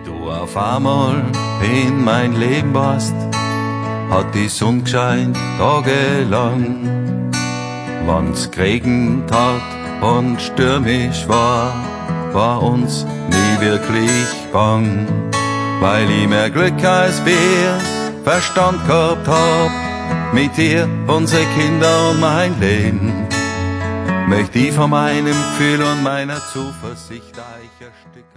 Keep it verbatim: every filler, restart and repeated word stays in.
Du auf einmal in mein Leben warst, hat die Sonne gescheint tagelang. Wann's geregnet hat und stürmisch war, war uns nie wirklich bang. Weil ich mehr Glück als wir Verstand gehabt hab, mit dir, unsere Kinder und mein Leben, möcht ich von meinem Gefühl und meiner Zuversicht euch ein Stück